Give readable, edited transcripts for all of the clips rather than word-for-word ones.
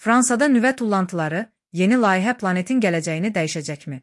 Fransada nüvə tullantıları, yeni layihə planetin gələcəyini dəyişəcəkmi?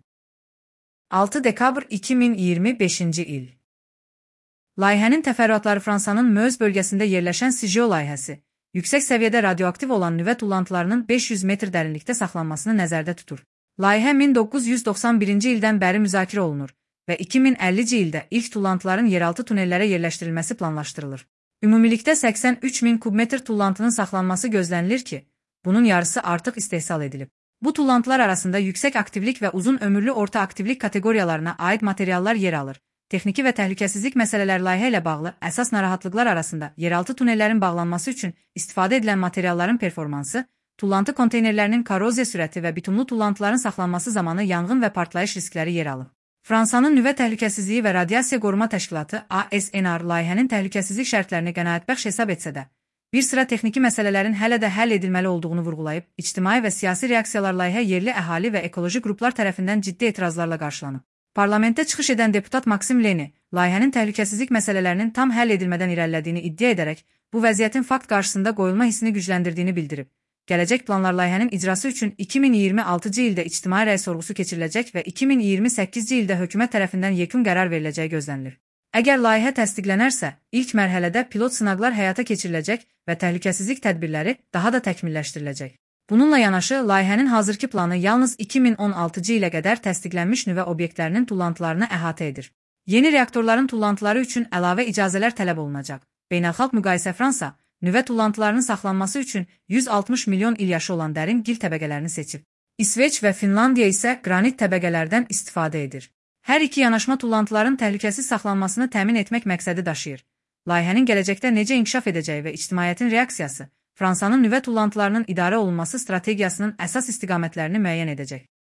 6 dekabr 2025-ci il. Layihənin təfərrüatları Fransanın Meuse bölgəsində yerləşən Sijeo layihəsi, yüksək səviyyədə radioaktiv olan nüvə tullantılarının 500 metr dərinlikdə saxlanmasını nəzərdə tutur. Layihə 1991-ci ildən bəri müzakirə olunur və 2050-ci ildə ilk tullantıların yeraltı tunellərə yerləşdirilməsi planlaşdırılır. Ümumilikdə 83 min kubmetr tullantının saxlanması gözlənilir ki, bunun yarısı artıq istehsal edilib. Bu tullantılar arasında yüksək aktivlik və uzun ömürlü orta aktivlik kateqoriyalarına aid materiallar yer alır. Texniki və təhlükəsizlik məsələləri layihə ilə bağlı əsas narahatlıqlar arasında yeraltı tunellərin bağlanması üçün istifadə edilən materialların performansı, tullantı konteynerlərinin korroziya sürəti və bitumlu tullantıların saxlanması zamanı yanğın və partlayış riskləri yer alır. Fransanın Nüvə Təhlükəsizliyi və Radiasiya Qoruma Təşkilatı ASNR layihənin təhlükəsizlik şərtlərini qənaətbəxş hesab etsə də, bir sıra texniki məsələlərin hələ də həll edilməli olduğunu vurğulayıb, ictimai və siyasi reaksiyalar layihə yerli əhali və ekoloji qruplar tərəfindən ciddi etirazlarla qarşılanıb. Parlamentdə çıxış edən deputat Maksim Leni, layihənin təhlükəsizlik məsələlərinin tam həll edilmədən irəlilədiyini iddia edərək, bu vəziyyətin fakt qarşısında qoyulma hissini gücləndirdiyini bildirib. Gələcək planlar layihənin icrası üçün 2026-cı ildə ictimai rəy sorğusu keçiriləcək və 2028-ci ildə hökumət tərəfindən yekun qərar veriləcəyi gözlənilir. Əgər layihə təsdiqlənərsə, ilk mərhələdə pilot sınaqlar həyata keçiriləcək və təhlükəsizlik tədbirləri daha da təkmilləşdiriləcək. Bununla yanaşı, layihənin hazırki planı yalnız 2016-cı ilə qədər təsdiqlənmiş nüvə obyektlərinin tullantılarını əhatə edir. Yeni reaktorların tullantıları üçün əlavə icazələr tələb olunacaq. Beynəlxalq müqayisə Fransa, nüvə tullantılarının saxlanması üçün 160 milyon il yaşı olan dərin gil təbəqələrini seçib. İsveç və Finlandiya isə qranit təbəqələrdən istifadə edir. Hər iki yanaşma tullantıların təhlükəsiz saxlanmasını təmin etmək məqsədi daşıyır. Layihənin gələcəkdə necə inkişaf edəcəyi və ictimaiyyətin reaksiyası, Fransanın nüvə tullantılarının idarə olunması strategiyasının əsas istiqamətlərini müəyyən edəcək.